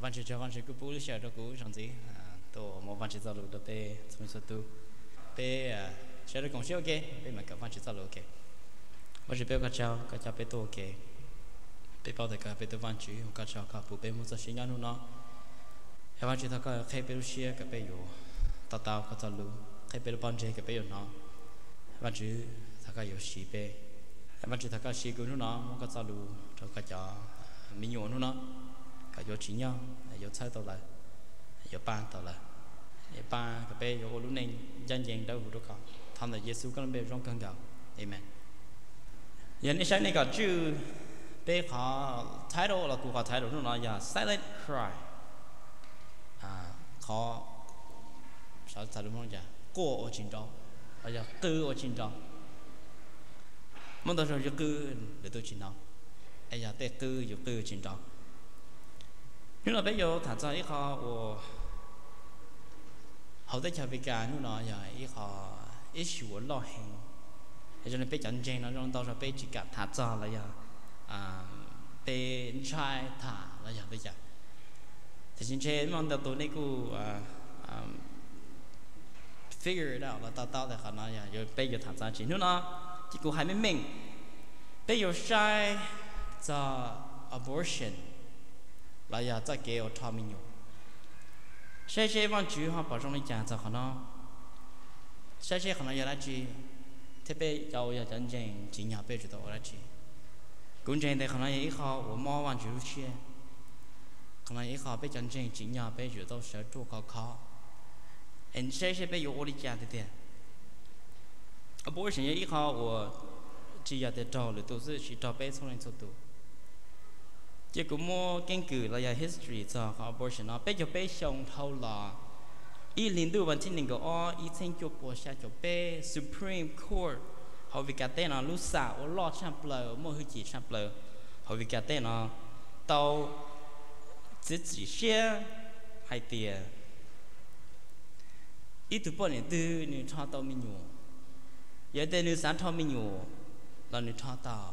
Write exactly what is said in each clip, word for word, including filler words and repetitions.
văn chỉ cho văn chỉ cứ bù lúc xưa đó cứ chẳng gì tổ một văn chỉ giao lưu đó bé xong rồi tu bé sẽ được công sức ok bé mà cả văn chỉ giao lưu ok văn chỉ bé cả cháu cả cháu bé tu ok bé bảo tất cả bé tu văn chỉ cả cháu cả phụ bé một số sinh nhật nó văn chỉ thằng cả khai bé lúc xưa cả béอยู่tao tao cả giao lưu khai bé lúc văn chỉ cả béอยู่nó văn chỉ thằng cảอยู่สี่bé văn chỉ thằng cảสี่cái nó một cái giao lưu cho cả cháu mình nhiều nó cả vô chỉ nhau vô sai tao lại vô ba tao lại ba cái bé vô lúc này dân gian đâu được cả tham là Giêsu có bé trong cơn gạo amen giờ này sáng nay cả chữ bé họ thái độ là cuộc họ thái độ nó nói là silent cry à họ sao thái độ nó là cô ở trên đó hay là tư ở trên đó mong đâu rồi cứ để tôi chỉ nói ai giờ tết tưอยู่tư trên đó nhưng mà bây giờ thật ra ít họ hậu tới chờ bị cả nhưng nó giờ ít họ ít chịu lo hàng cho nên bây giờ chân nó trong đó là bây chỉ cả thật ra là giờ à bây trai thả là giờ bây giờ thì chính chế mong đầu tối nay cô figure it out là tao tao là khả năng giờ rồi bây giờ thật ra chỉ nếu nó chỉ cô hay mình bây giờ sai cho abortion là giờ cho kéo thọ mình nhiều, sai sai văn chủ họ bảo trong này讲就可能，sai sai可能有那句，特别要要真正经验背知道那句，公正的可能以后我妈văn主些，可能以後被真正經驗被知道是做高考，而sai sai被有我的講的點，abortion以後我只要得找了都是去找被從人做到。chỉ có một nghiên cứu là history cho abortion nó bây giờ bây xong thâu là ý liên tục vấn thiên của ó ý thanh chụp của xe chụp bé Supreme Court họ vì cái tên nó lúc xả ở lo sample mỗi thứ chỉ sample họ vì cái tên nó tàu chỉ chỉ xe hay tiền ít thứ bao nhiêu từ người cho tàu mình nhiều giờ tên người sáng cho mình nhiều là người cho tàu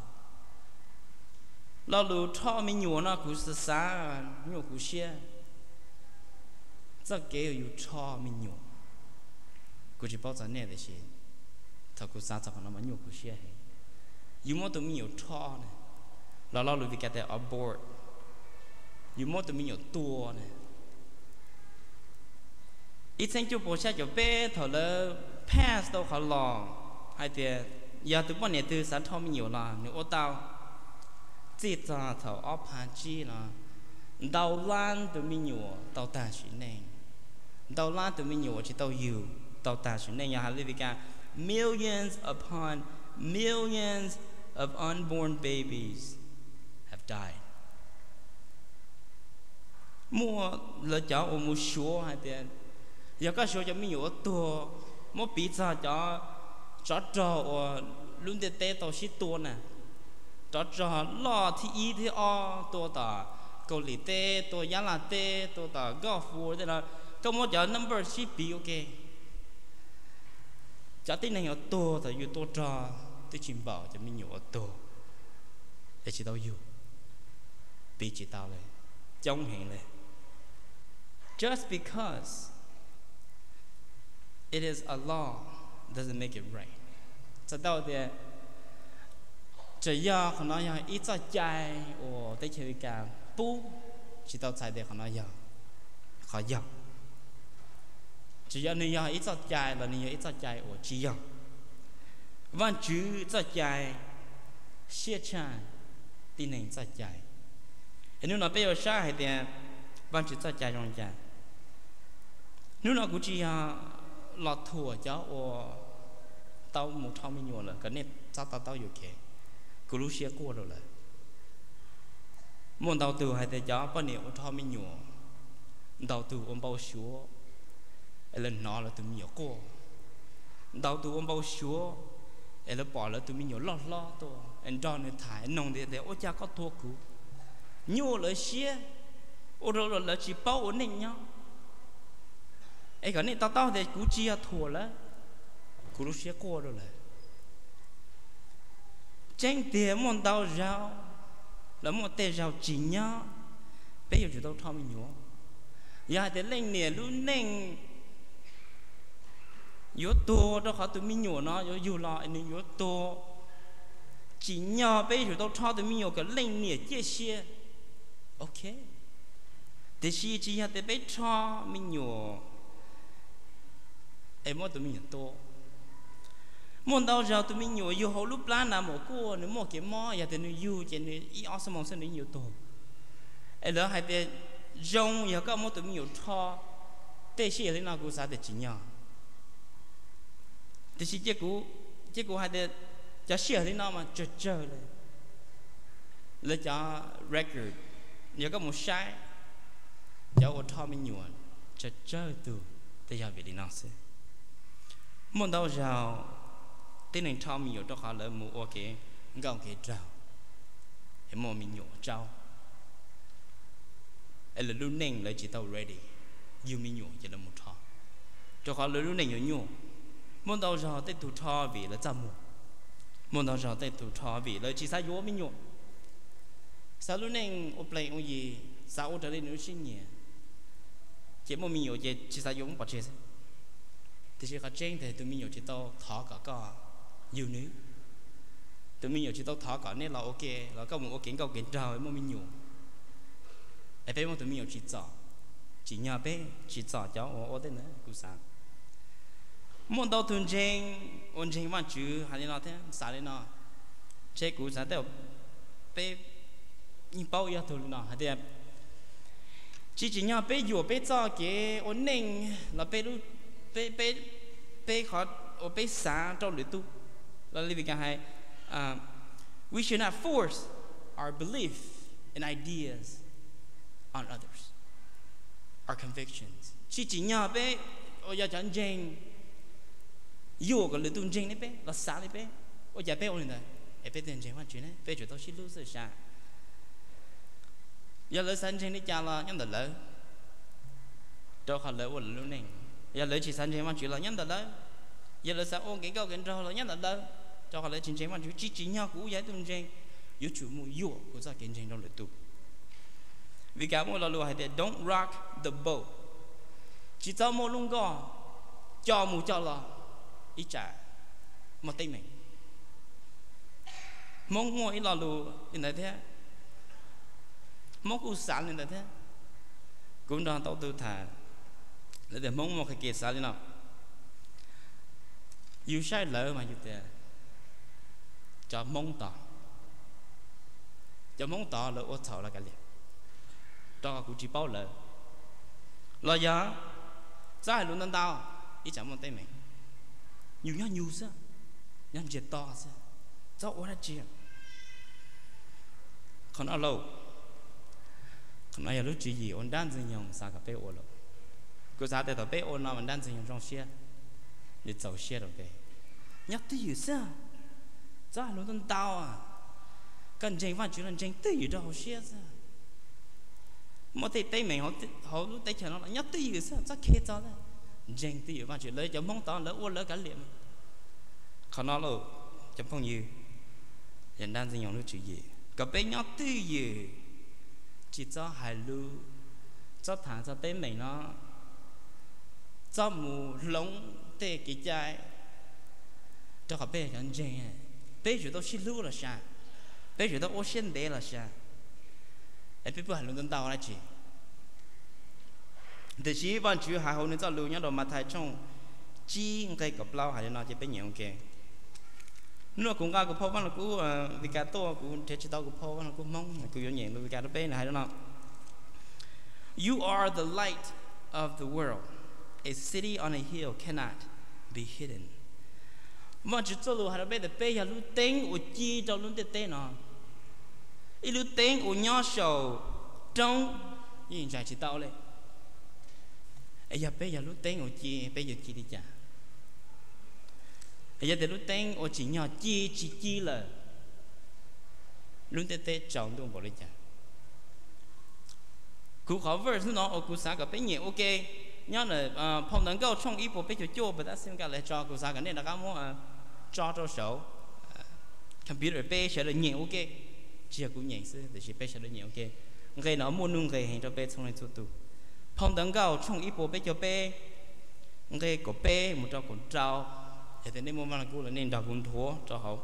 เรารู้ท่อมีอยู่นะกูศึกษาอยู่กูเชื่อจะเกี่ยวอยู่ท่อมีอยู่กูจะบอกจะเนี่ยได้สิถ้ากูศึกษาจะขนาดมันอยู่กูเชื่ออยู่มั่วตัวมีอยู่ท่อเนี่ยเราเรารู้วิธีการ abort อยู่มั่วตัวมีอยู่ตัวเนี่ยอีเซนจูโปรเช่จะเป้ถอดเลย pass ตัวเขาลองให้เดียยาตัวป้อนเนี่ยตัวสารท่อมีอยู่ละหนูโอตาวchỉ cho thầu ốp hàng chi là đầu lan từ mình nhiều đầu ta chỉ nên đầu lan từ mình nhiều chỉ đầu nhiều đầu ta chỉ nên nhà hàng lý cả millions upon millions of unborn babies have died mua lỡ cháu ở mua số hay tiền giờ các số cho mình nhiềuตัวmua pizza cho cho cho luôn để té tàu xíตัวnè cho cho lo thì ý thì oตัวต่อเกาหลีเต้ตัวยาลาเต้ตัวต่อก็ฟูแต่ละก็หมดจะ number สิบปีโอเคจะที่ไหนเอาตัวแต่อยู่ตัวจอที่ชิมบ่าวจะไม่อยู่เอาตัวแต่chỉ đâuอยู่ปีchỉ taoเลยจ้องเห็นเลย just because it is a law doesn't make it right จะเดาเดียchỉ do họ nói rằng ít cho chạy ở tới chơi cả bú chỉ tao chạy để họ nói rằng họ dọc chỉ do người ít cho chạy là người ít cho chạy ở chỉ dọc văn chữ cho chạy xe chạy tin này cho chạy nếu nó bây giờ sai thì văn chữ cho chạy trong chạy nếu nó cũng chỉ lọt thua cho ở tao một thao mình nhiều là cái này sao tao taoอยู่แค่กูรู้เชี่ยกูrồiเลยmuốn đầu tư hay để cho bao nhiêu thao mình nhiều đầu tư ông bao số lần nó là tụi mình nhiều cô đầu tư ông bao số là bỏ là tụi mình nhiều lo lo to anh cho nên thải nông để để ô cha có thua cũ nhiều lời xiê ô rồi là chỉ bao ổn định nhau ấy cái này tao tao để cú chia thua là cú lúc xiê cô rồi là tranh tiền muốn đào rau là một tê rau chỉ nhau bây giờ chúng tôi thao mình nhớ giờ để lên nè lúc nên yếu tố đó họ tụi mình nhớ nó yếu yếu lại nên yếu tố chỉ nhờ bây giờ tôi thao tụi mình nhớ cái lên nè chia sẻ ok để chỉ chỉ là để bây thao mình nhớ em muốn tụi mình nhớ to muốn đâu giờ tụi mình nhớ yêu hậu lúc lá nào một cô nữa một cái mò giờ tụi mình yêu chỉ nữa ý ở sân mong sân nữa nhiều to em lỡ hai để rong giờ các muốn tụi mình nhớ to để chỉ là nào cũng sao để chỉ nhớ để chỉ cái cú cái cú hai để cho xia thì nào mà chờ chờเลยเลยcho record giờ có một sai giờ ở thao mình nhớ chờ chờ từ để giờ về đi nào sẽ muốn đâu giờ tên này thao mình nhớ đó họ là một ok ngao cái trào thì mua mình nhớ trào ấy là lúc nền lại chỉ tao ready yêu mình nhớ chỉ là một thao cho họ là lúc nền nhớ nhớ muốn đâu giờ tới tụ thao vì là chăm mua muốn đâu giờ tới tụ thao vì là chỉ sai vô mình nhớ sao lúc nền ở play ông gì sao ở đây nữa xin nhỉ chỉ mua mình nhớ chỉ chỉ sai vô không bỏ chết thì chỉ có trên thì tụi mình nhớ chỉ tao thọ cả cả nhiều nữa tụi mình nhớ chỉ tao thọ cả nên là ok là các một kiến cầu kiến trào mà mình nhớ ai biết mà tụi mình nhớ chỉ chọn chỉ nhà bé chỉ chọn cháu ở ở đây nữa cũng sao muốn đâu thuần trên ôn trên mà chữ hay là thế sao đấy nó chế cũng sao đấy bé như bao giờ thôi nó hay là chỉ chỉ nhà bé vừa bé cho cái ôn nền là bé lúc bé bé bé họ ở bé sáng trong lưỡi tu là lý vì cái hay we should not force our belief and ideas on others our convictions chỉ chỉ nhà bé ở nhà chẳng chênh yêu cái lưỡi tu chênh đấy bé là sáng đấy bé ở nhà bé ôn này bé tiền chênh hoàn chuyện đấy bé chỉ tao chỉ lưu sự sáng giờ lưỡi sáng chênh đấy cha là nhân vật lớn đâu họ lưỡi ôn lưỡi này giờ lưỡi chỉ sáng chênh mà chỉ là nhân vật lớn giờ lưỡi sáng ôn cái câu cái trâu là nhân vật lớn cho họ lưỡi chênh chênh mà chỉ chỉ chỉ nhau cũng giải tu chênh yêu chủ mua yêu của gia kiến chênh trong lưỡi tu vì cả mỗi lần hay để don't rock the boat chỉ cho một lung gò cho một cho là ít trả một tay mình mong mỗi lần lù như thế mong u sáng như thế cũng đang tao tư thà để mong một cái kia sáng như nào yêu sai lỡ mà như thế cho mong tỏ cho mong tỏ là ô thọ là cái gì đó cũng chỉ bao lỡ lo giờ sai luôn nên tao ít chẳng một tay mình nhiều nhá nhiều sao nhá chết to sao cháu ở đây chuyện còn ở lâu còn ai lúc chỉ gì ôn đan gì nhung sao cả bé ôn lâu cứ sao để tao bé ôn nào mà đan gì nhung trong xe để走xe rồi bé nhắc tới gì sao sai luôn nên tao à cần tranh văn chuyện là tranh tới đâu xe sao một tay tay mình họ họ lúc tay chân nó là nhắc tới gì sao chắc khét cho đấy tranh tới văn chuyện lấy cho mong tao lỡ ôn lỡ cả liệm còn nó rồi chấm phong gì hiện đang sinh nhung lúc chuyện gì cả bé nhắc tới gì chỉ cho hài lưu cho thằng cho tay mình nó cho mù lông tê cái trái cho cả bé nhận tranh bé chỉ tao xin lưu là sao bé chỉ tao ô xin để là sao em biết bao lần tao là gì để chỉ văn chữ hai hôm nay tao lưu nhớ đồ mà thay trong chi cái cặp lao hay nó chỉ bé nhiều cái nó cũng có cái phô văn là cũng vì cả to cũng thế chỉ tao cũng phô văn là cũng mong cũng nhiều nhẹ vì cả nó bé này hay nó you are the light of the world a city on a hill cannot be hidden mà chỉ cho lưu hay nó bé để bé là lưu tên ở chi cho lưu tên nó ít lưu tên ở nhỏ sầu trong nhìn trái chỉ tao lên ấy giờ bé giờ lưu tên ở chi bé giờ chi đi chả ấy giờ để lưu tên ở chỉ nhỏ chi chỉ chi là lưu tên tên trọng đông bỏ lên chả cú khó verse nó ở cú sáng cả bé nhẹ ok nhớ là phong能够从一步bé cho cho bé đã xem cả lại cho cú sáng cái này là các món cho cho số computer bé sẽ là nhẹ ok chỉ cũng nhẹ xí, thì chỉ bé sẽ là nhẹ ok người nó muốn nung người hình cho bé trong này tụt tụt phong đằng gạo trong ít bộ bé cho bé người có bé một trâu con trâu thế nên mua mà cũng là nên đào cũng thua cho họ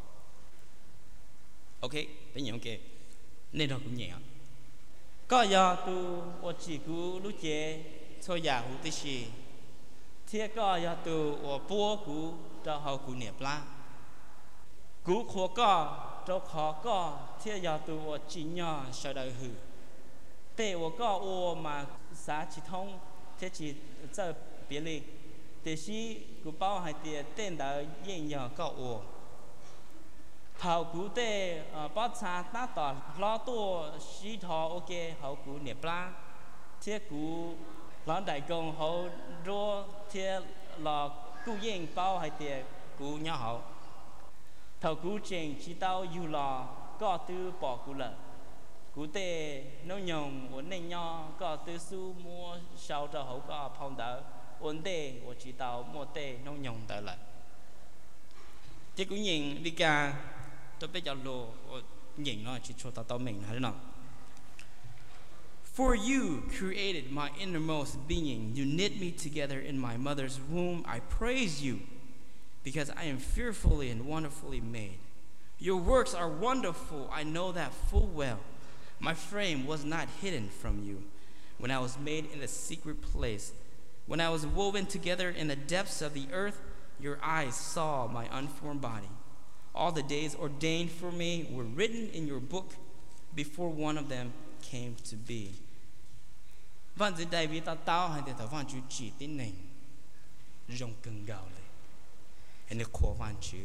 ok bây giờ ok nên đào cũng nhẹ có giờ tu tôi chỉ cứ lúc chế cho nhà hữu tí gì thế có giờ tu tôi bố cứ cho họ cứ nhẹ la cứ khó có cho khó có thế giờ tu tôi chỉ nhỏ sau đó hư để tôi có tôi mà xã chỉ thông thế chỉ cho biệt lý để sĩ cứ bao hai tiền tên đã yên nhỏ có tôi thầu cú tê bắt cha ta tỏ lo tua sĩ thọ ok hậu cú niệm la thiết cú lo đại công hậu rô thiết là cú yên bao hai tiền cú nhỏ hậu thầu cú trình chỉ tao yêu là có tư bỏ cú lợ cú tê nấu nhồng ổn định nhỏ có tư su mua sau cho hậu có phong đỡ ổn định của chỉ tao mua tê nấu nhồng đỡ lại thiết cú nhìn đi cả tôi bây giờ lô nhìn nó chỉ cho tao tao mình hay nào For you created my innermost being you knit me together in my mother's womb I praise you because I am fearfully and wonderfully made Your works are wonderful I know that full well My frame was not hidden from you when I was made in the secret place when I was woven together in the depths of the earth your eyes saw my unformed body All the days ordained for me were written in your book before one of them came to be. Vâng, dưới đây vì ta tao hay để ta vang chú chỉ tin này, rong cưng gạo này, and the core vang chú.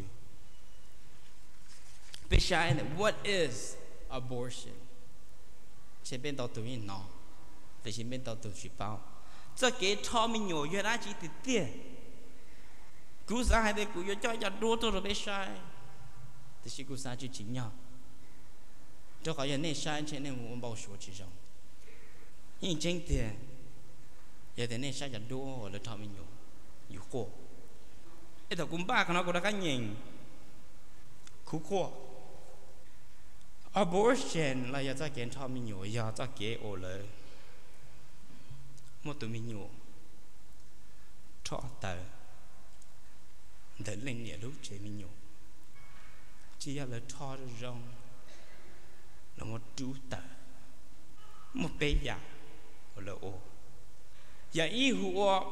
Beside it, what is abortion? Chỉ bên tàu tụi mình nó, để chỉ bên tàu tụi chỉ bao. Cho cái thọ mình nhổ giờ đã chỉ từ tiền. Cú sa hay để cú giờ cho giờ đua tôi rồi beside. Thì chỉ cú sa chỉ chính nhau. Cho cả giờ này sai trên này muốn bảo số chỉ trong. Nhưng chính tiền, giờ thế này sai giờ đua rồi thọ mình nhổ, nhổ cổ. Cái thằng cũng ba cái nó cũng đã cái nhìn, khú cổ. Abortion là giờ ta kiến thọ mình nhổ, giờ ta kế ổ lời. Một tụi mình nhổ, thọ tờ, để lên nhà lúc chế mình nhổ. Chỉ là thọ được rong. Là một chú tờ một bé già là ô và ý hùa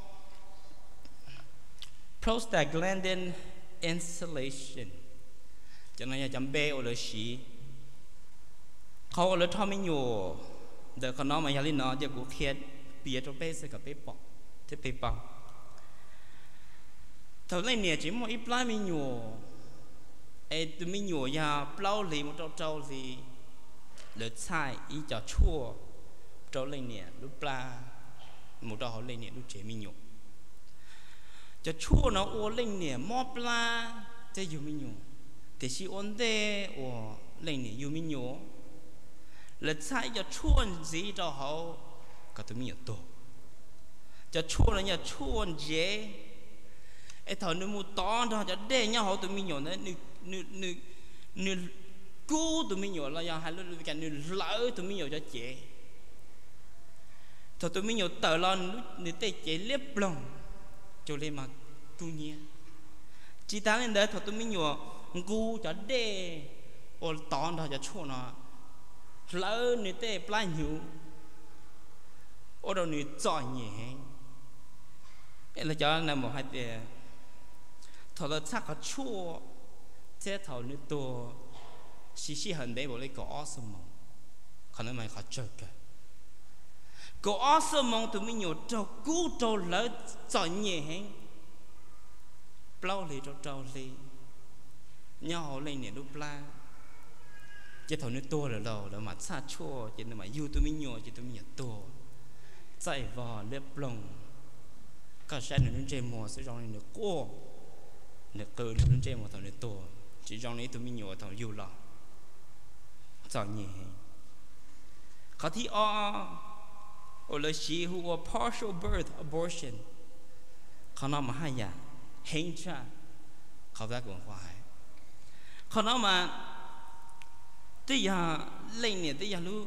prostaglandin insulation cho nên là chấm bé ở là xíเขาเลยทำไม่อยู่เดี๋ยวเขาน้องมาอย่างนี้เนาะจะกูเครียดเปียตัวเป้ใส่กับเป้ปอกที่เป้ปอกเท่าไรเนี่ยchỉ một ít láไม่อยู่ไอ้ตัวไม่อยู่ยาเปล่าเลยมันเจ้าเจ้าเลยเลยใช่อีจะชั่วเจ้าเลยเนี่ยลูกปลาหมูเจ้าเขาเลยเนี่ยลูกเจไม่อยู่จะชั่วเนาะโอเลยเนี่ยมอปลาจะอยู่ไม่อยู่แต่ชีอ้นเด้โอเลยเนี่ยอยู่ไม่อยู่เลยใช่จะชั่วจีเจ้าเขาก็ตัวไม่อยู่ตัวจะชั่วแล้วเนี่ยชั่วเจไอ้เท่านึกมูตอนเท่าจะเด้เนี่ยเขาตัวไม่อยู่เนี่ยนึกนึกนึกนึกกูตัวไม่อยู่แล้วยังให้รู้กันนึกเล่าตัวไม่อยู่จะเจถ้าตัวไม่อยู่เต่าเรานึกเตะเจเล็บลงจะเลยมากูเนี่ยจีตาเล่นเด้อถ้าตัวไม่อยู่กูจะเด้โอตอนเราจะชั่วเนาะเล่านึกเตะปลายหิวโอเรานึกจ่อยเนี่ยเอ้เราจะนั่งมองให้เตะถ้าเราชักเขาชั่วเจ้าเท่านี้ตัวสิสิหันได้บอกเลยก็อ้อสมองเขาไม่เขาเจอกันก็อ้อสมองตัวไม่อยู่เจ้ากูเจ้าเลยจ่อยเนี่ยเองเปล่าเลยเจ้าเจ้าเลยย่อเลยเนี่ยรูปร่างเจ้าเท่านี้ตัวเลยเราแล้วมาชาชั่วเจ้าเนี่ยมาอยู่ตัวไม่อยู่เจ้าตัวไม่อยู่ตัวใจวอเล็บลงก็ใช้หนึ่งเจมอซึ่งเราเนี่ยกู้เนี่ยเกิดหนึ่งเจมอเท่านี้ตัวchỉ trong này tụi mình nhiều thằng yêu là sao nhỉ có thì o ở là she who was partial birth abortionเขาnói mà hay à hình chaเขาđã cũng phảiเขาnói mà bây giờ lên này bây giờ lu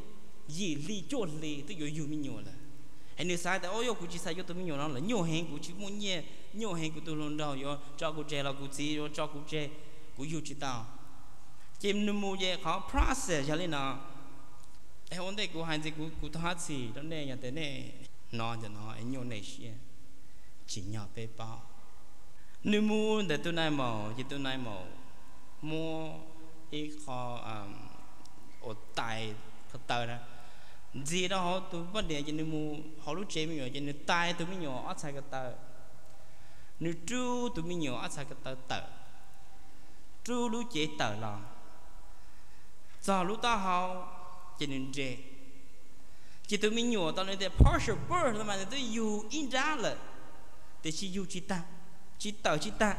gì li chốt li tôi yêu mình nhiều là anh nếu sai thì ôi cô chỉ sai cho tôi mình nhiều nó là nhiều hàng cô chỉ muốn nhẹ nhiều hàng của tôi luôn đâu yo cho cô chơi là cô chỉ yo cho cô chơi cô yêu chỉ tao chim nụ mù về khó process cho nên nó em ổn định cô hành gì cô cô thoát gì đó này nhà thế này nó cho nó anh nhiều này xia chỉ nhỏ bé bao nụ mù để tôi này màu chỉ tôi này màu mua ít khó ở tại thật tờ đó gì đó họ tôi vấn đề cho nên mua họ lúc chơi mình rồi cho nên tai tôi mới nhỏ ở sai cái tờ nếu chú tôi mới nhỏ ở sai cái tờ tờ chú lúc chơi tờ là giờ lúc ta họ cho nên chơi chỉ tôi mới nhỏ tao nói thế partial birth mà tôi yêu in ra là để chỉ yêu chỉ ta chỉ tờ chỉ ta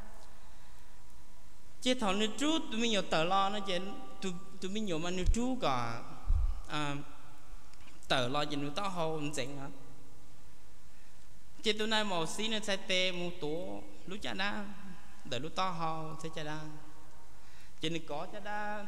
chỉ thằng nếu chú tôi mới nhỏ tờ lo nó chơi tôi tôi mới nhỏ mà nếu chú cả à tờ lo cho nó tao hậu dễ hả chỉ tôi này màu xí nó sẽ tê mua tố lúc cha đa đợi lúc tao hậu sẽ cha đa chỉ nên có cha đa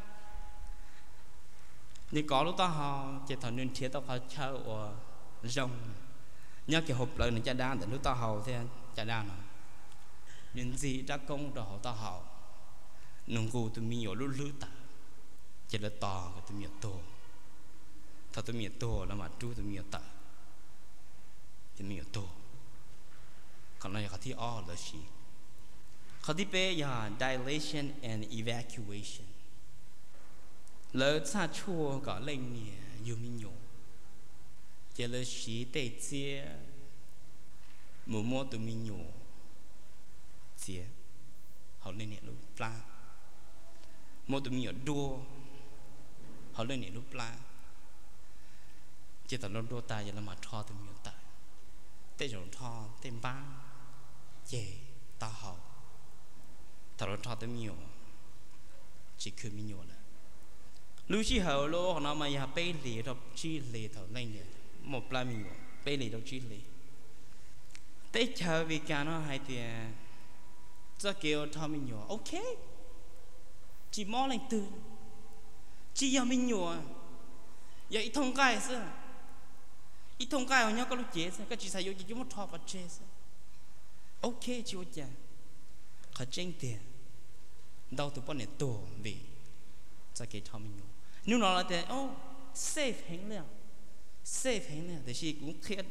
nên có lúc tao hậu chỉ thằng nên thiết tao phải chơi ở rồng nhớ cái hộp lời này cha đa đợi lúc tao hậu thế cha đa nó nên gì đã công đồ tao hậu nông cụ tôi mi nhiều lúc lư ta chỉ là to của tôi mi to thật tôi mi to là mà chú tôi mi ta tôi mi to còn nàyเขาที่อ้อเลยสิเขาที่เป็นอย่าง dilation and evacuation แล้วถ้าชั่วก็เล่นเนี่ยอยู่มีอยู่จะเลยสีเตะเจี๊ยหมู่มั่วตัวมีอยู่เจี๊ยเขาเล่นเนี่ยลูกปลามั่วตัวมีอยู่ดัวเขาเล่นเนี่ยลูกปลาchỉ tao luôn đua ta giờ là mà thò từ miệng ta, tê rồi thò tên ba, dễ ta hậu, tao luôn thò từ miệng, chỉ cứ miệng là, lúc chỉ hậu lo nó mà nhà bê lì đó chỉ lì thầu lên nhỉ, một la miệng, bê lì đó chỉ lì, tê chờ vì cả nó hay thì, cho kêu thò miệng, ok, chỉ mò lên từ, chỉ giờ miệng, giờ ít thông cái sao? ít thông cái họ nhớ có lúc chế sao cái chỉ sai vô chỉ chúng một thọ vật chế sao ok chỉ vô chả khởi tranh tiền đâu tụi bọn này tổ vì cho cái thọ mình nếu nó là thế oh safe hình liệu safe hình liệu thì chỉ cũng khiết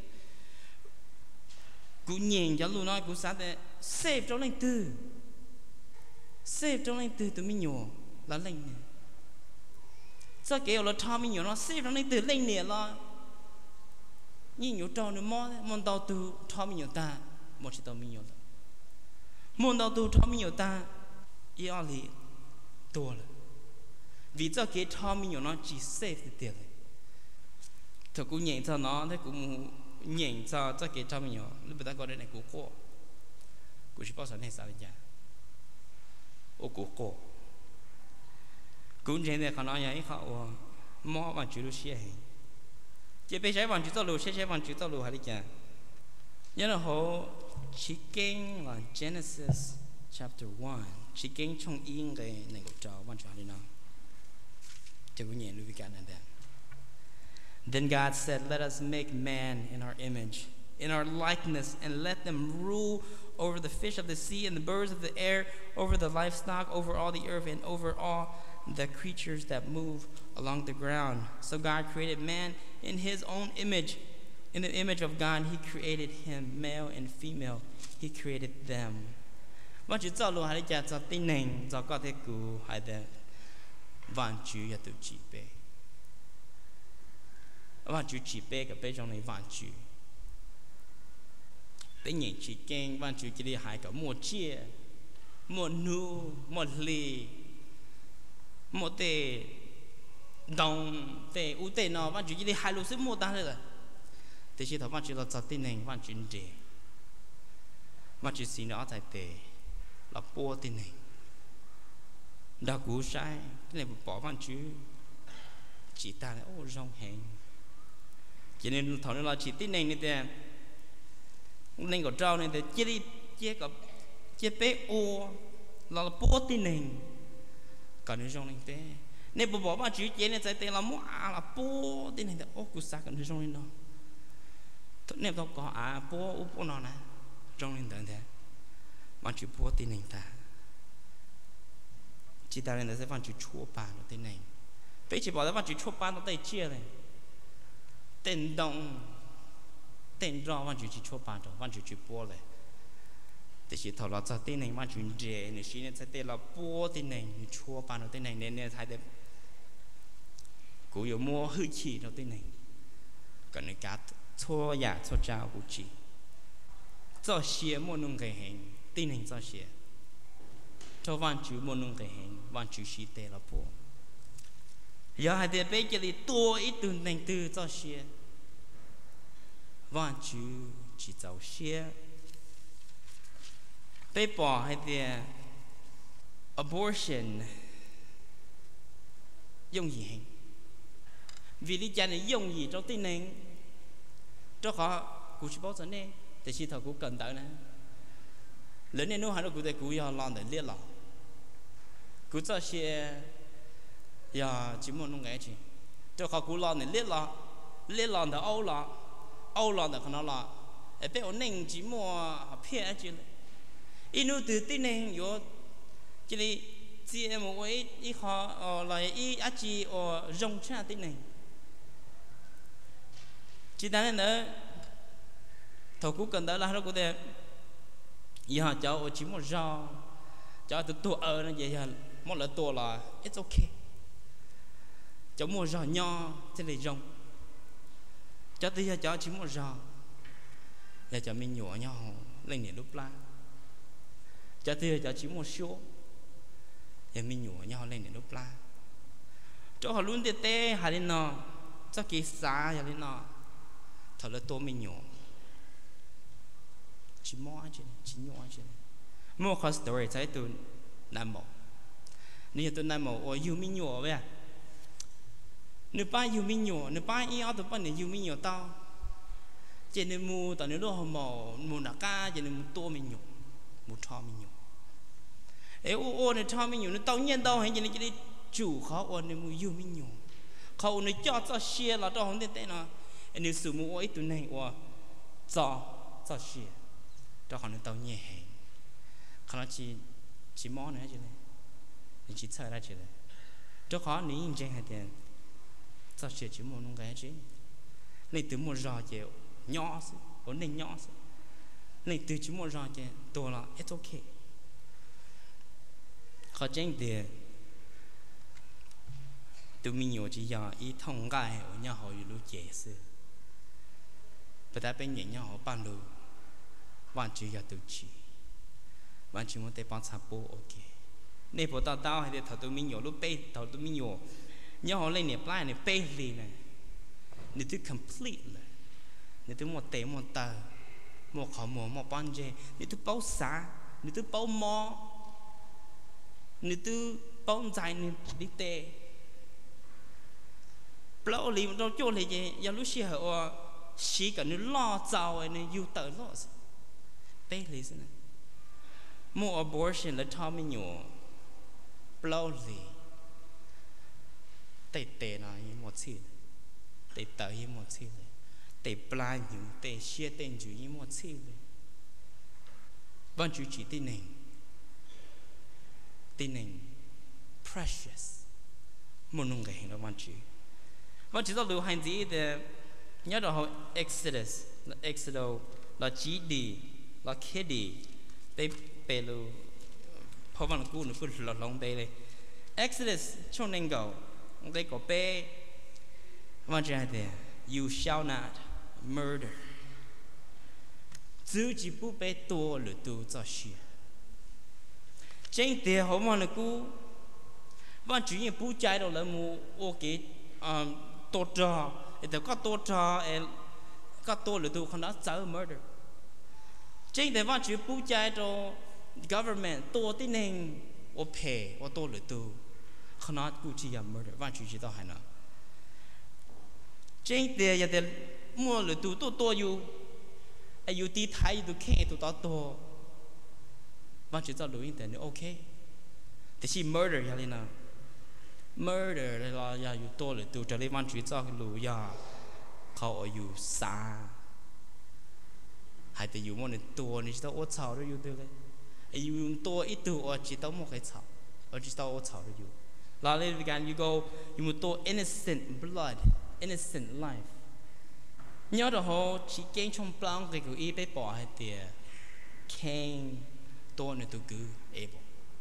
cũng nhìn cho luôn nói cũng sáng thế safe trong lệnh từ safe trong lệnh từ tụi mình nhổ là lệnh này sao kiểu là thọ mình nhổ nó safe trong lệnh từ lệnh này là nhìn nhổ trâu nữa mò mòn tàu từ thọ mình nhổ ta một chỉ tàu mình nhổ ta mòn tàu từ thọ mình nhổ ta ý ở里多了vì cho cái thọ mình nhổ nó chỉ safe được tiền thôi cũng nhện cho nó thế cũng nhện cho cho cái thọ mình nhổ lúc bây giờ có đây này cũng khó cũng chỉ bảo sao này sao vậy ô cũng khó cũng thế nàyเขาnói vậy họ mò bằng chữ lúc xưa chỉ bây giờ bằng chữ tao lù sẽ sẽ bằng chữ tao lù hay đi chả nhớ là họ chỉ kinh là Genesis chapter one chỉ kinh trong yên cái này của cháu bằng chữ đi nào chỉ có nhẹ lưu ý cái này đây Then God said, "Let us make man in our image, in our likeness, and let them rule over the fish of the sea and the birds of the air, over the livestock, over all the earth, and over all the creatures that move along the ground." So God created man in His own image. In the image of God, He created him, male and female. He created them. Và chữ造luôn hay là cho tinh nền, cho có thể cứu hay là vạn chữ ya tự chỉ bê. Vạn chữ chỉ bê cái bê trong này vạn chữ. Bê nhện chỉ kinh vạn chữ chỉ đi hai cả một chia, một nu, một lì, một tê đồng tê u tê nó vạn chữ chỉ đi hai lô xứ một ta rồi. Thế chỉ thằng vạn chữ là cho tinh nền vạn chữ đề. Vạn chữ xí nó tại tê là bố tinh nền. Đã cú sai cái này bỏ vạn chữ chỉ ta là ô rong hẹn. Cho nên thằng nó là chỉ tinh nền như thế. Nên có trao này thì chỉ đi chỉ có chỉ bé ô là bố tinh nền. Còn nó rong như thế. nên bộ bỏ mà chữ chế nên trái tên là mua à là bố tên này ô cú sa cần trong lên đó nên tao có à bố úp bố nó nè trong lên等thế mà chữ bố tên này ta chỉ ta lên đó sẽ văn chữ chua ba nó tên này bây chỉ bỏ ra văn chữ chua ba nó tay chia này tên đông tên rõ văn chữ chỉ chua ba rồi văn chữ chữ bố nàyแต่สิทอเราจะตีหนึ่งมาจุนเจเนี่ยสิเนี่ยจะตีเราปัวตีหนึ่งชัวปานเราตีหนึ่งเนี่ยเนี่ยไทยเด็กกูอยู่มัวหื้อฉี่เราตีหนึ่งก็ในการชัวยาชัวเจ้ากูจีเจ้าเสียมัวนุ่งเกยเห็นตีหนึ่งเจ้าเสียเจ้าวันจูมัวนุ่งเกยเห็นวันจูสีเตเราปัวอย่าให้เด็กไปจะได้ตัวอีตุนหนึ่งตัวเจ้าเสียวันจูจีเจ้าเสียไปbỏ hay thì abortion dùng gì hình vì lý do này dùng gì trong tin này cho họ cụ chỉ bảo dẫn nè thì chỉ thầu cụ cần tới nè lớn nên nó hay là cụ để cụ giờ làm để liên lạc cụ cho xe giờ chỉ muốn nông cái gì cho họ cụ làm để liên lạc liên lạc để âu lạc âu lạc để nó là ở bên ổn định chỉ mua phía chứ inu từ tin này yo chỉ là chỉ em một cái ý họ lại ý á chỉ ở rong cha tin này chỉ đàn nữa thầu cũng cần đó là nó có thể giờ cháu chỉ một rau cháu từ tuổi ở nó vậy là một là tuổi là it's okay cháu một rau nho thế này rong cháu bây giờ cháu chỉ một rau giờ cháu mình nhỏ nhau lên điện lúc la cho tôi cho chỉ một số giờ mình nhủ nhau lên để lúc la cho họ luôn tê tê hà lên nọ cho kỳ xa hà lên nọ thật là tôi mình nhủ chỉ mua chứ chỉ nhủ chứ mua cái story thấy tôi nam mộ nếu tôi nam mộ ở yêu mình nhủ vậy à nếu ba yêu mình nhủ nếu ba yêu tôi ba nếu yêu mình nhủ tao chỉ nếu mua tao nếu đồ hầm mộ mua nạc ca chỉ nếu mua tô mình nhủ một thao mình nhủ, ấy ô ô này thao mình nhủ nó tao nhiên tao hay chỉ này chỉ chủ khó ô này mua yêu mình nhủ,เขาในจอดจะเชียร์เราต้องเต้นนะอันนี้สมมติว่าไอ้ตัวนี้ว่าจอจะเชียร์เราเขาในตัวเนี่ยเองเขาเราจีจีมอนะจีเลยนี่จีเท่าไรจีเลยเราเขานี่จริงๆให้เด่นจะเชียร์จีมอนุ่งกันจีนี่ตัวมัวรอเจ้าย่อสิโอ้นี่ย่อสินี่ตัวจีมัวรอเจ้าตัวละ it's okay เขาจริงเดียtụi mình nhiều chỉ giờ ý thông gai ở nhà họ lưu chế sư, bây giờ bên nhà họ ban lưu, ban chỉ giờ tụi chị, ban chỉ muốn để ban sản bộ ok, nếu bộ tao tao hay để thằng tụi mình nhiều lúc bay thằng tụi mình nhiều, nhà họ lên nè play nè bay đi nè, nếu tụi complete là, nếu tụi một tệ một tờ, một khẩu một một ban gì, nếu tụi bao xa, nếu tụi bao mò, nếu tụi bao dài nếu đi tệ bao liều đâu cho lấy gì, giờ lúc xưa họ xí cả nó lo giàu này yêu tự lo, bé lấy gì này, mua abortion là thao mình nhổ, bao lì, tệ tệ nào như một xí, tệ tệ như một xí, tệ plai như tệ xia tên chủ như một xí, ban chủ chỉ tin này, tin này precious, một nông cái hình đó ban chủ. Và chỉ có lưu hành gì thì nhớ được họ Exodus, là Exodus, là chỉ đi, là khi đi, để bê lưu, phổ văn cũ nó cứ lọt lòng bê này. Exodus trong nên gạo, để có bê, và chỉ là thế, you shall not murder. Chứ chỉ bố bê tổ lửa tù cho xìa. Trên thế họ mà nó cũ, và chỉ như bố trái đâu là mù ok, tổ trò, để có tổ trò, có tổ lừa tù không đã sợ murder. Chính để vào chữ bố trái cho government tổ tin hình, ở phe, ở tổ lừa tù không đã cụ chỉ là murder, vào chữ chỉ đó hay nào. Chính để giờ để mua lừa tù tổ tổ yêu, ai yêu tí thái yêu khen tổ tổ, vào chữ đó lưu ý để nó ok. Để chỉ murder vậy nào. murder là ya yu to le tu cho le van chữ cho lu yaเขาอยู่ซาhayแต่อยู่มันตัวนี่จะเอา草都有对嘞อยู่ตัวอีตัว我知道冇开草我知道我草都有แล้วเลยวิการ you go อยู่ตัว innocent blood innocent life nhớ đó họ chỉ kiến trong plong cái của y bé bỏ hay tiề kengตัวนี่ตัวกูเอ๋บ่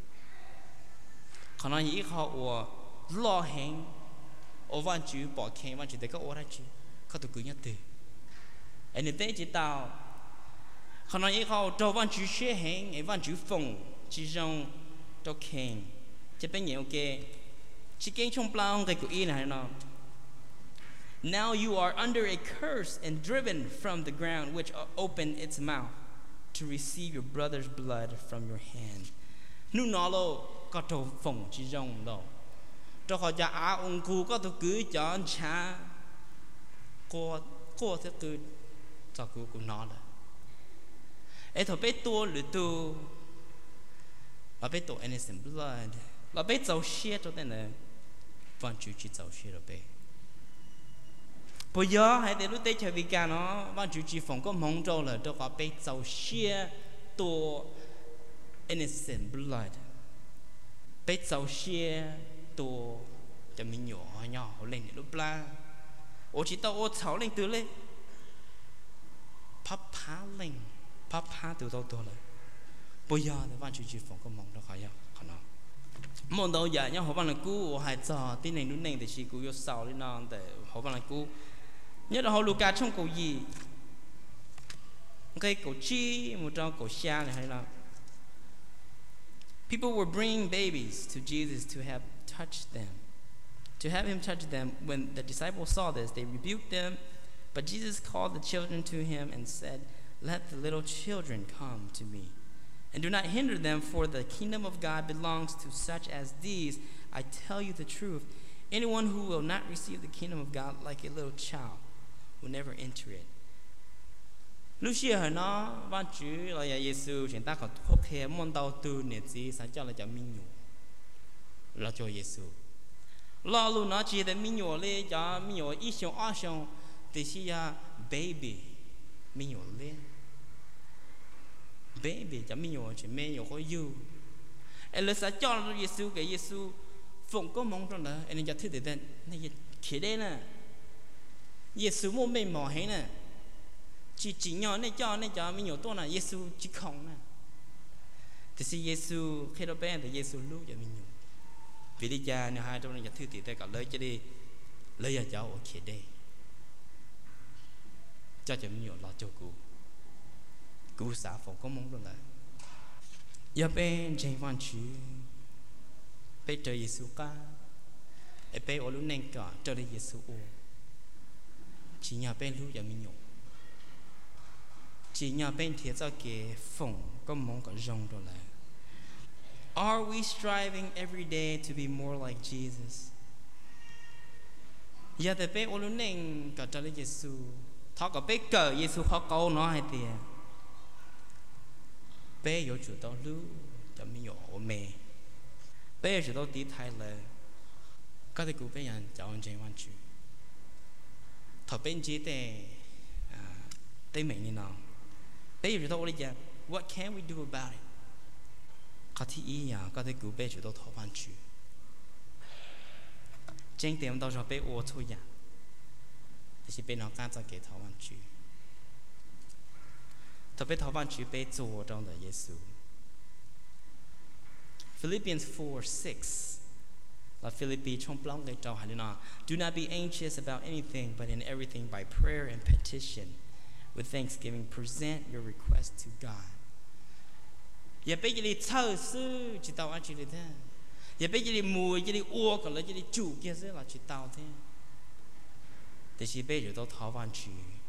ขณะนี้เขาว่าล้อแหงเอาวันจูbỏ kengวันจูแต่ก็เอาได้จูเขาตัวกูnhất từอันนี้เป็นจิตตาวขณะนี้เขาตัววันจูเชี่ยแหงไอ้วันจูฟงจีจงตัวแข็งจะเป็นอย่างไรชิคกี้พายชงปลาของกูอีนะเนาะ now you are under a curse and driven from the ground which opened its mouth to receive your brother's blood from your hand นู่นน่ะโลก็ตัวฟงจีจงโลตัวเขาจะอาองกูก็ตัวกูจอนช้าก็ก็จะคือจากกูกูนอนเลยไอ้ตัวเป็ดตัวหรือตัวเราเป็ดตัว innocent blood เราเป็ดเจ้าเชี่ยตัวแต่เนี่ยวันจูจีเจ้าเชี่ยเราเป็ดพอเยอะให้แต่รู้ได้ใช้วิการเนาะวันจูจีฝงก็มองเจ้าเลยตัวเขาเป็ดเจ้าเชี่ยตัว innocent blood เป็ดเจ้าเชี่ยตัวจะมีหยอหยอเขาเล่นรูปปลาโอ้ชิโตโอ้เฉาเล่นตัวเลยพับผ้าเล่นพับผ้าตัวตัวเลยปอยาแต่วันจูจีฝงก็มอง到เขาอย่างขนาดมอง到อย่างเนี้ยเขาบอกเลยกูหายจ่อที่ไหนนู้นไหนแต่ชีกูยศเศร้าเลยนอนแต่เขาบอกเลยกูเนี่ยเราลูกกาช่องกูยีcái cổ chi một trong cổ xa này hay là people were bringing babies to Jesus to have touched them to have him touch them when the disciples saw this they rebuked them but Jesus called the children to him and said let the little children come to me and do not hinder them for the kingdom of God belongs to such as these I tell you the truth anyone who will not receive the kingdom of God like a little child will never enter it lúc xưa nó ban chủ là Giêsu chúng ta có thuốc hè môn đầu tư nè gì sao cho là cho minh nhủ là cho Giêsu lo luôn nó chỉ để minh nhủ lên cho minh nhủ ít xong ở xong thì chỉ là baby minh nhủ lên baby cho minh nhủ chỉ minh nhủ có yêu em là sao cho Giêsu cái Giêsu phụng có mong trong đó em cho thứ để tên này khi đây nè Giêsu muốn mình mò hết nè chỉ chỉ nhỏ này cho này cho mình nhiềuตัวlà Giêsu chỉ không nè thì si Giêsu khi đó bé thì Giêsu lúc cho mình nhiều vì đi cha này hai trong này thứ thì ta cả lấy cho đi lấy cho cháu ở kia đây cho cho mình nhiều lo cho cô cô xã phòng có mong luôn là giờ bên trên văn chữ bên trời Giêsu ca ở bên ở lúc này cả trời đây Giêsu ô chỉ nhà bên lúc cho mình nhiều chỉ nhà bên thiệt cho cái phòng có mong có rong đó là are we striving every day to be more like Jesus giờ thì bên ôn nên cả cho lấy Giêsu thọ cả bên cờ Giêsu khó câu nó hay tiền bên có chủ động lưu cho mình nhỏ mẹ bên chủ động tí thay là các thầy cụ bên nhận cho anh trên văn chữ thọ bên chỉ để tới mình như nào bây giờ tôi nói what can we do about it có thể ý nhà có thể cứu bây giờ tôi thọ văn chữ trên điểm đó cho bây ô thôi nhà thì bây nó can cho cái thọ văn chữ thọ bây thọ văn chữ bây做trong đời Giêsu Philippians four six là Philippi trong plong cái trò hay là do not be anxious about anything but in everything by prayer and petition with thanksgiving present your request to God. Giờ bây giờ đi thở sư chỉ tao ăn chỉ đi thế. Giờ bây giờ đi mùi chỉ đi uo còn lại chỉ đi chủ kia sẽ là chỉ tao thế. Thì chỉ bây giờ tao tháo văn chữ.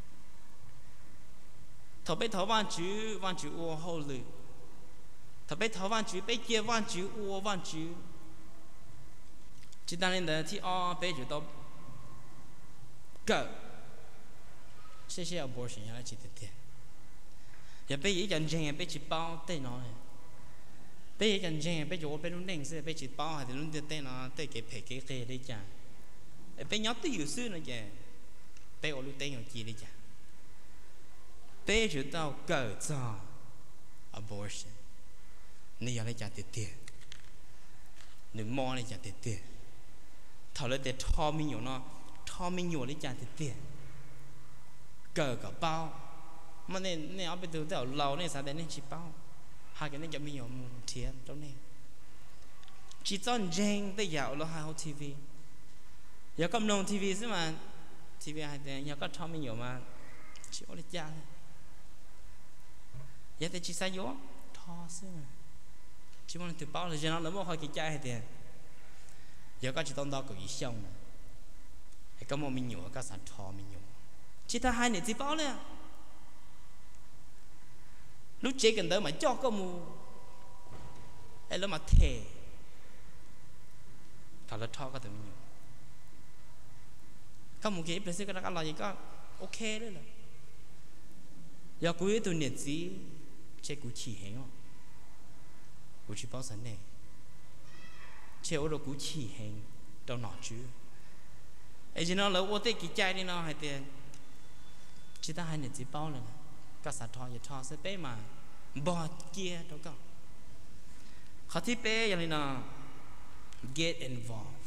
Tháo bây tháo văn chữ văn chữ uo hậu lự. Tháo bây tháo văn chữ bây kia văn chữ uo văn chữ. Chỉ đang lên đó thì o bây giờ tao cỡ sẽ sẽ abortion là chỉ thế. Giờ bây giờ dân dân bây chỉ bao tay nó này, bây giờ chẳng chênh bây giờ bây lúc nền xưa bây chỉ bao hay thì lúc tên tên nó tên cái phải cái cái đấy chả bây nhớ tới nhiều xưa nữa chả bây ở lúc tên ở gì đấy chả bây giờ tao cởi cho abortion này giờ lấy chả tiền tiền đừng mò lấy chả tiền tiền thảo lấy để thò mình nhiều nó thò mình nhiều lấy chả tiền tiền cởi cả bao mà nên nên ở bên từ từ lâu nên sao đến nên chỉ bao hai cái này cho mình nhiều một thiệt trong này chỉ chọn riêng tới dạo là hai hộp ti vi giờ cầm nông ti vi chứ mà ti vi hai tiền giờ có thò mình nhiều mà chỉ ở đây cha giờ thì chỉ sai gió thò chứ mà chỉ muốn từ bao là cho nó lấy một hai cái chai thì giờ có chỉ tông đo cực ý xong hay có một mình nhiều có sản thò mình nhiều chỉ ta hai này chỉ baoเลยlúc chế cần tới mà cho có mù hay là mà thề thật là thò có từ mình nhiều có một cái bây giờ cái đó là gì có ok đấy là giờ cuối tuần nhiệt gì chế cũng chỉ hết không cũng chỉ bao sản này chế ở đó cũng chỉ hết đâu nọ chứ ấy chỉ nó là ô tê cái chai đi nó hay tiền chỉ ta hai nhiệt gì bao nàyก็สะท้อนอย่าท้อเสียเป้มาบอดเกียร์ตัวก็เขาที่เป้อย่างนี้นะ get involved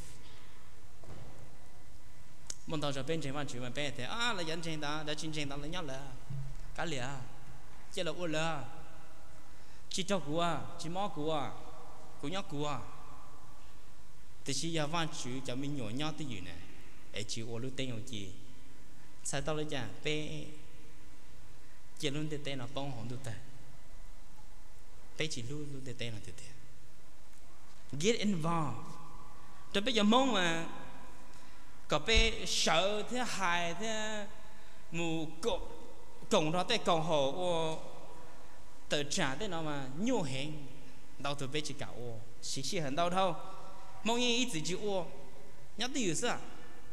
มันต้องจะเป็นเช่นว่าชื่อมันเป้แต่อ่าเรายันเช่นตาเราชินเช่นตาเราเนี่ยแหละกันเหลี่ยเจ้าเราอ้วนเลยชิเจ้ากูอ่ะชิมอกูอ่ะกูเนี่ยกูอ่ะแต่ชิยาวันชื่อจะมีหน่วยเนี่ยที่อยู่เนี่ยไอ้ชื่ออ้วนรู้เต็งอย่างจีใส่ตัวเลยจ้ะเป้chỉ luôn để tên nó bông hồng được ta, bây chỉ luôn luôn để tên nó được ta, get involved, rồi bây giờ mong mà, có bây sợ thế hại thế, mù cộng cộng đó thế cộng hồ ô, tự trả thế nó mà nhiều hẹn, đau từ bây chỉ cả ô, xí xí很đau thôi, mong như ít chỉ ô, nhớ tới gì sao,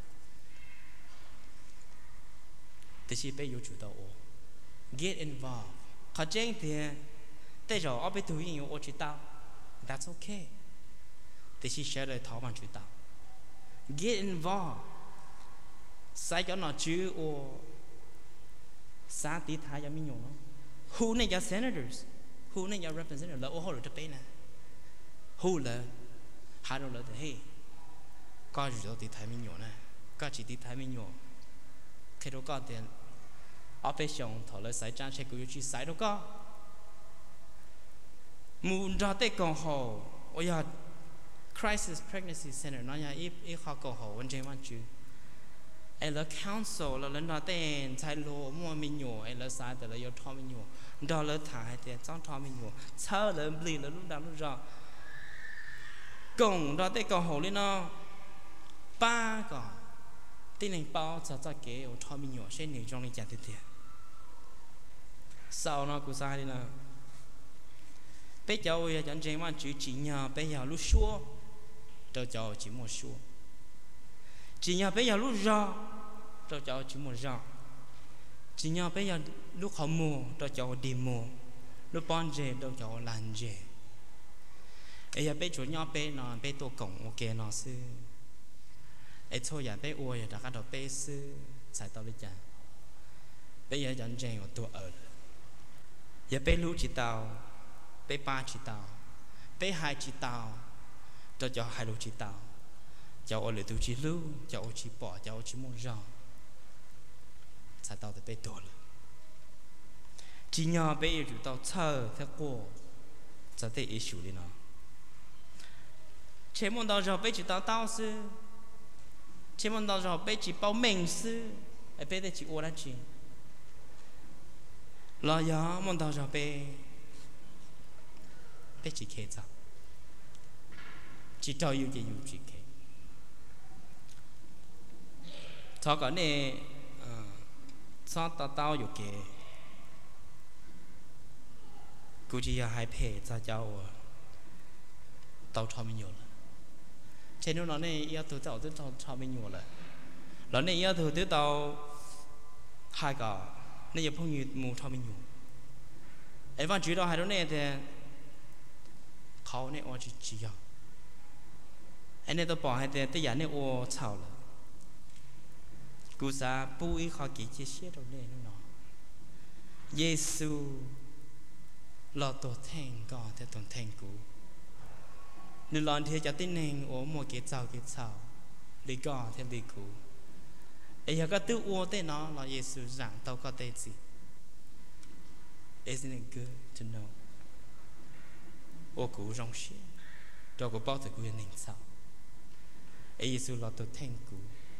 thế chỉ bây giờ chủ động ô. Get involved. Họ chênh thì tại rồi ở bên tụi mình ở chỉ tao, that's okay. Thì chỉ share lời thảo bằng chỉ tao. Get involved. Sai cho nó chứ ô sa tí thái cho mình nhổ nó. Who này là senators, who này là representative là ô hồ được bên này. Who là hai đứa là thế hey, có gì đó tí thái mình nhổ này, có chỉ tí thái mình nhổ. Khi đó có tiền ở bên trong thọ lời giải trang sẽ cứ chỉ giải đâu có muốn ra tới còn hồ ôi ya crisis pregnancy center nó nhà ít ít họ còn hồ vấn đề quan trọng ai là council là lần đó tên trái lô mua mình nhổ ai là sai từ là yêu thọ mình nhổ đó là thải thì trong thọ mình nhổ chờ là bì là lúc đó lúc rồi cùng đó tới còn hồ lên nó ba còn tin này bao giờ cho cái yêu thọ mình nhổ sẽ nhiều trong này chả thiệt sau nó cũng sai đi nào bây giờ giờ chẳng chém mà chữ chỉ nhà bây giờ lúc xua cho cháu chỉ một xua chỉ nhà bây giờ lúc rau cho cháu chỉ một rau chỉ nhà bây giờ lúc họ mua cho cháu đi mua lúc bán dê cho cháu làm dê ấy giờ bây giờ nhà bây nó bây tổ cổng ok nó sư ấy thôi giờ bây ua giờ đã bắt đầu bây sư sai tao đi chả bây giờ chẳng chém ởตัวở giờ bé lú chỉ tao, bé ba chỉ tao, bé hai chỉ tao, cho cho hai lú chỉ tao, cháu ở lại tu chỉ lú, cháu chỉ bỏ, cháu chỉ muốn rong, sai tao thì bé tổ了, chỉ nhờ bé yêu tao chờ theo cô, cho tới ý xử lý nó, chế môn tao rồi bé chỉ tao tao sư, chế môn tao rồi bé chỉ bảo mình sư, bé để chỉ ô là chỉ là giờ mong tao cho bé bé chỉ kể sao chỉ cho yêu gì yêu chỉ kể cho cái này cho tao tao yêu kể估计要害怕再教我tao cho mình nhiều rồi trên nó này yêu từ tao tới tao cho mình nhiều rồi nó này yêu từ tới tao hai cái nên giờ phong như mù thao mình nhiều, ấy văn chữ đó hai đứa này thì khó này ô chỉ chỉ à anh này tôi bỏ hai tiền tôi giả này ô chào là cú sa bui khó kỹ chia sẻ đâu này nó Giêsu lo tổ thành có theo tổ thành cũ nếu lon thì cho tin nên ô một cái chào cái chào lý có theo lý cũ ấy giờ có tự ô tên nó là Giêsu giảng tao có tên gì isn't it good to know ô cũ rong xí cho cô bao tử quyền ninh sao ấy Giêsu lo tổ thành cũ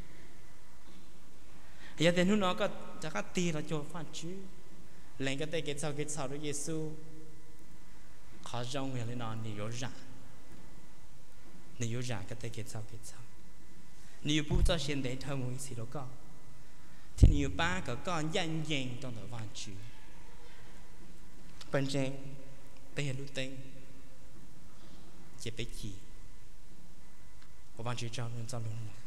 giờ thì nó có chắc có tì là cho phát chứ lên cái tay cái sau cái sau đó Giêsu khó rong về lên nó nhiều rạ nhiều rạ cái tay cái sau cái sau nhiều bút cho hiện đại thơ mũi xí đó có thì nhiều ba cái con nhanh nhanh trong đó văn chữ bên trên bây giờ lúc tên chỉ biết gì của văn chữ cho nên cho luôn